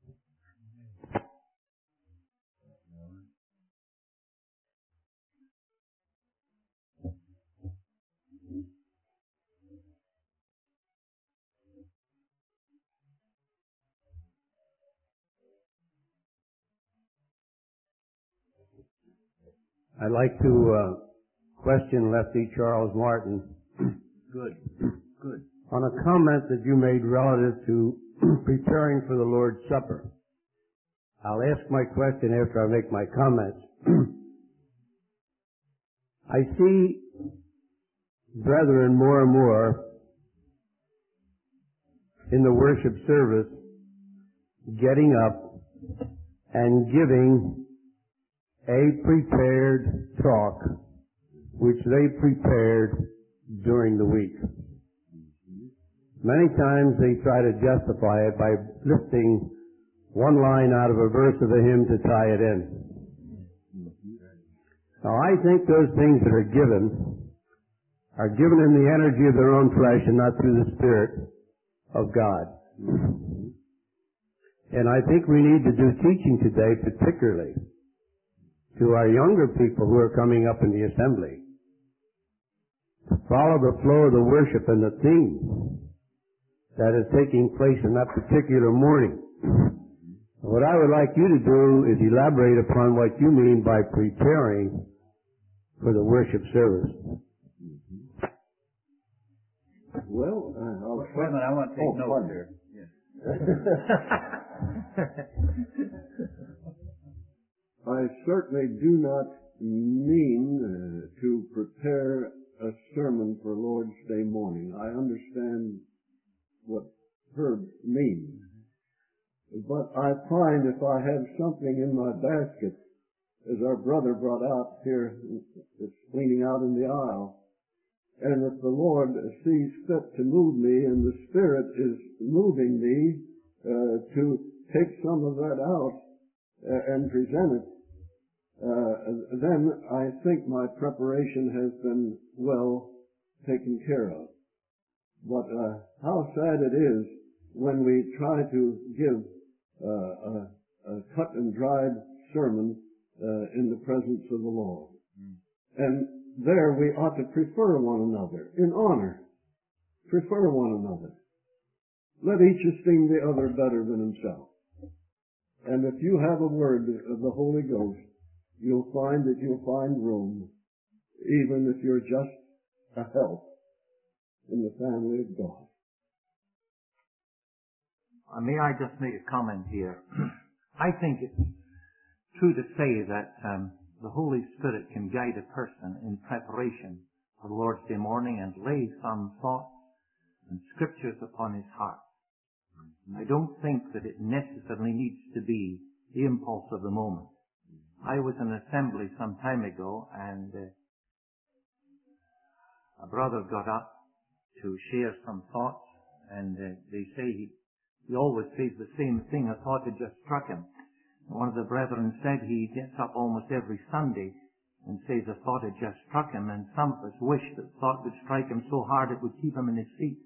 I'd like to uh, question Lefty Charles Martin. Good, good. On a comment that you made relative to preparing for the Lord's Supper. I'll ask my question after I make my comments. I see brethren more and more in the worship service getting up and giving a prepared talk which they prepared during the week. Many times they try to justify it by lifting one line out of a verse of a hymn to tie it in. Now I think those things that are given are given in the energy of their own flesh and not through the Spirit of God. And I think we need to do teaching today particularly to our younger people who are coming up in the assembly to follow the flow of the worship and the theme that is taking place in that particular morning. What I would like you to do is elaborate upon what you mean by preparing for the worship service. Well, uh, I'll Wait a minute, I want to take oh, notes pardon. here. Yes. I certainly do not mean uh, to prepare a sermon for Lord's Day morning. I understand what Herb means. But I find if I have something in my basket, as our brother brought out here, it's leaning out in the aisle, and if the Lord sees fit to move me and the Spirit is moving me uh, to take some of that out uh, and present it, uh, then I think my preparation has been well taken care of. But uh, how sad it is when we try to give uh, a, a cut and dried sermon uh, in the presence of the Lord. Mm. And there we ought to prefer one another in honor. Prefer one another. Let each esteem the other better than himself. And if you have a word of the Holy Ghost, you'll find that you'll find room, even if you're just a help in the family of God. Uh, may I just make a comment here? I think it's true to say that um, the Holy Spirit can guide a person in preparation for Lord's Day morning and lay some thoughts and scriptures upon his heart. I don't think that it necessarily needs to be the impulse of the moment. I was in an assembly some time ago, and uh, a brother got up to share some thoughts, and uh, they say he, he always says the same thing. A thought had just struck him. One of the brethren said he gets up almost every Sunday and says a thought had just struck him, and some of us wish that thought would strike him so hard it would keep him in his seat.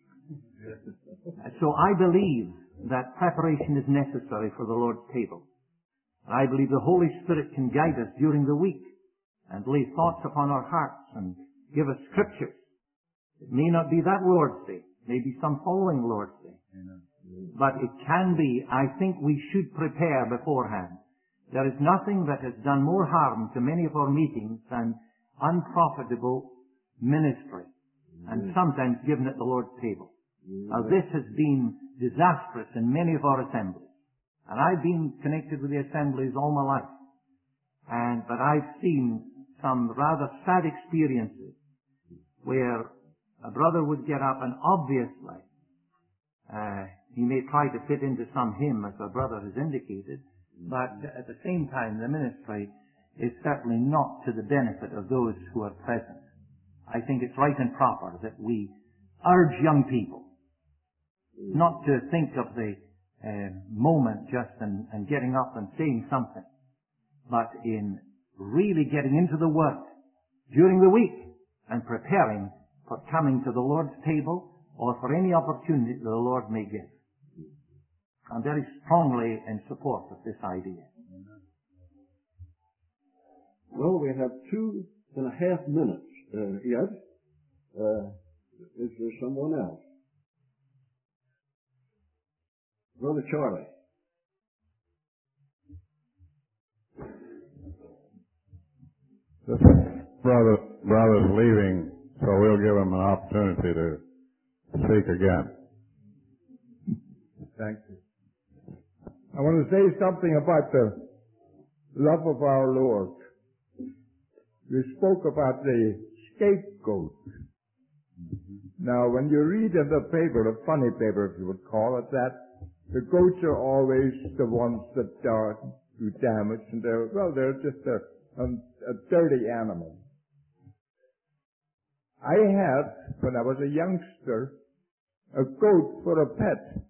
So I believe that preparation is necessary for the Lord's table. I believe the Holy Spirit can guide us during the week and lay thoughts upon our hearts and give us scriptures. It may not be that Lord's Day, maybe some following Lord's Day. But it can be. I think we should prepare beforehand. There is nothing that has done more harm to many of our meetings than unprofitable ministry, and sometimes given at the Lord's table. Now this has been disastrous in many of our assemblies. And I've been connected with the assemblies all my life. And, but I've seen some rather sad experiences where a brother would get up and obviously, uh, he may try to fit into some hymn, as our brother has indicated, but at the same time the ministry is certainly not to the benefit of those who are present. I think it's right and proper that we urge young people not to think of the uh, moment just and, and getting up and saying something, but in really getting into the Word during the week and preparing for coming to the Lord's table or for any opportunity that the Lord may give. I'm very strongly in support of this idea. Well, we have two and a half minutes uh, yet. Uh, is there someone else? Brother Charlie. This brother, brother's leaving, so we'll give him an opportunity to speak again. Thank you. I want to say something about the love of our Lord. You spoke about the scapegoat. Now, when you read in the paper, the funny paper, if you would call it that, the goats are always the ones that uh, do damage, and they're, well, they're just a, a, a dirty animal. I had, when I was a youngster, a goat for a pet.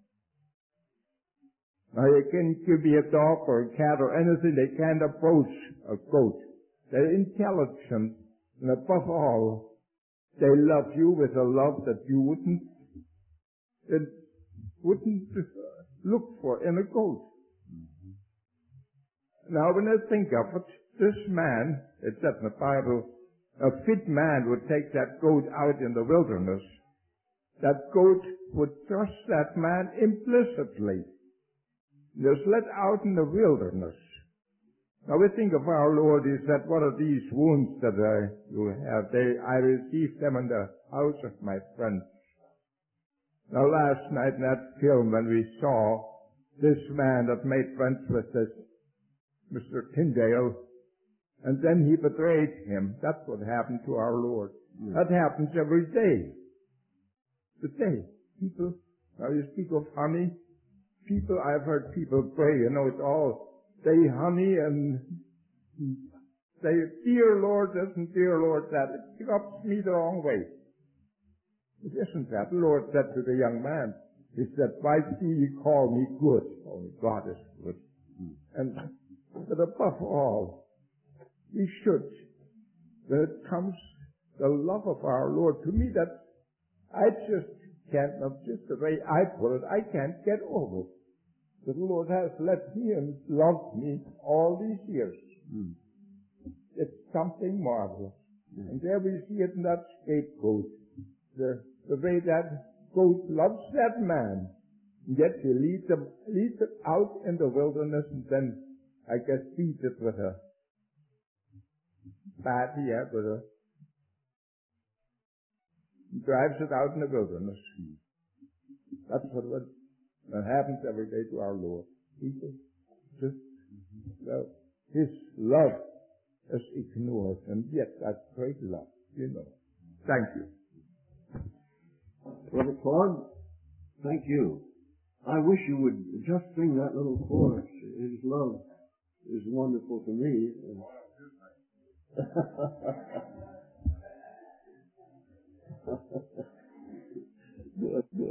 Now, you can give me a dog or a cat or anything, they can't approach a goat. They're intelligent, and above all, they love you with a love that you wouldn't, it wouldn't look for in a goat. Mm-hmm. Now, when I think of it, This man, it said in the Bible, a fit man would take that goat out in the wilderness. That goat would trust that man implicitly. Just let out in the wilderness. Now we think of our Lord, he said, what are these wounds that I, you have? They, I received them in the house of my friend. Now last night in that film when we saw this man that made friends with this Mister Tyndale, and then he betrayed him. That's what happened to our Lord. Mm. That happens every day. Today, people, now you speak of honey, people, I've heard people pray, you know, it's all say honey and say, dear Lord this and dear Lord that. It rubs me the wrong way. It isn't that. The Lord said to the young man, he said, why do you call me good? Only God is good. Mm. And, but above all, we should, when it comes the love of our Lord, to me that I just can't, not just the way I put it, I can't get over it. The Lord has let me and loved me all these years. Mm. It's something marvelous. Mm. And there we see it in that scapegoat. The, the way that goat loves that man. And yet he leads him, leads it out in the wilderness and then, I guess, feeds it with a bat, yeah, with a, drives it out in the wilderness. Mm. That's what it That happens every day to our Lord. People just, well, His love is ignored, and yet that's great love, you know. Thank you. Brother Claude, thank you. I wish you would just sing that little chorus. His love is wonderful to me. Good, good.